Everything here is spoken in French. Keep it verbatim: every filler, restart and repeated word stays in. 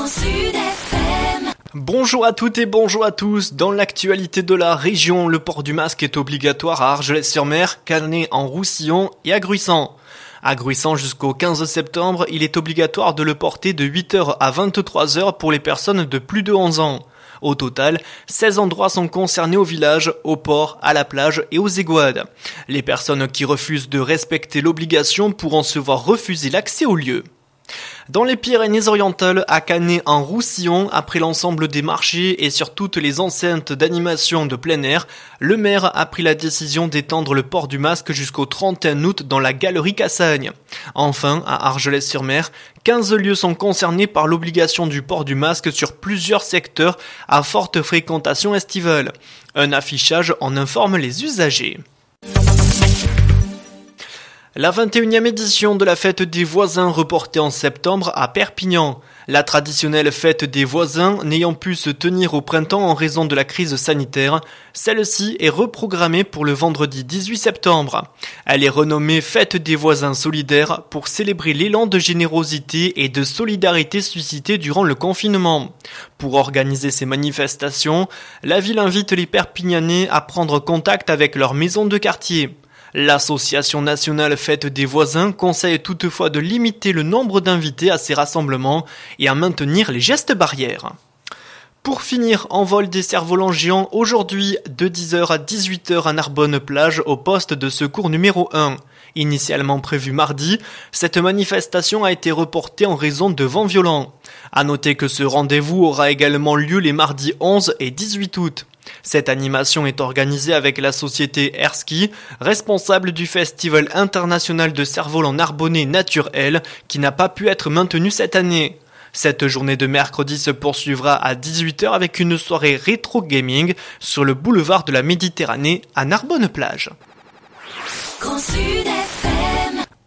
Sud F M. Bonjour à toutes et bonjour à tous. Dans l'actualité de la région, le port du masque est obligatoire à Argelès-sur-Mer, Canet en Roussillon et à Gruissan. À Gruissan jusqu'au quinze septembre, il est obligatoire de le porter de huit heures à vingt-trois heures pour les personnes de plus de onze ans. Au total, seize endroits sont concernés au village, au port, à la plage et aux égouades. Les personnes qui refusent de respecter l'obligation pourront se voir refuser l'accès au lieu. Dans les Pyrénées-Orientales, à Canet en Roussillon, après l'ensemble des marchés et sur toutes les enceintes d'animation de plein air, le maire a pris la décision d'étendre le port du masque jusqu'au trente et un août dans la galerie Cassagne. Enfin, à Argelès-sur-Mer, quinze lieux sont concernés par l'obligation du port du masque sur plusieurs secteurs à forte fréquentation estivale. Un affichage en informe les usagers. La vingt et unième édition de la fête des voisins reportée en septembre à Perpignan. La traditionnelle fête des voisins n'ayant pu se tenir au printemps en raison de la crise sanitaire, celle-ci est reprogrammée pour le vendredi dix-huit septembre. Elle est renommée Fête des voisins solidaires pour célébrer l'élan de générosité et de solidarité suscité durant le confinement. Pour organiser ces manifestations, la ville invite les Perpignanais à prendre contact avec leur maison de quartier. L'Association nationale Fête des voisins conseille toutefois de limiter le nombre d'invités à ces rassemblements et à maintenir les gestes barrières. Pour finir, envol des cerfs-volants géants aujourd'hui de dix heures à dix-huit heures à Narbonne-Plage au poste de secours numéro un. Initialement prévue mardi, cette manifestation a été reportée en raison de vents violents. À noter que ce rendez-vous aura également lieu les mardis onze et dix-huit août. Cette animation est organisée avec la société Airski, responsable du Festival international de cerfs-volants narbonnais Nature L, qui n'a pas pu être maintenu cette année. Cette journée de mercredi se poursuivra à dix-huit heures avec une soirée rétro gaming sur le boulevard de la Méditerranée à Narbonne-Plage. Sud F M.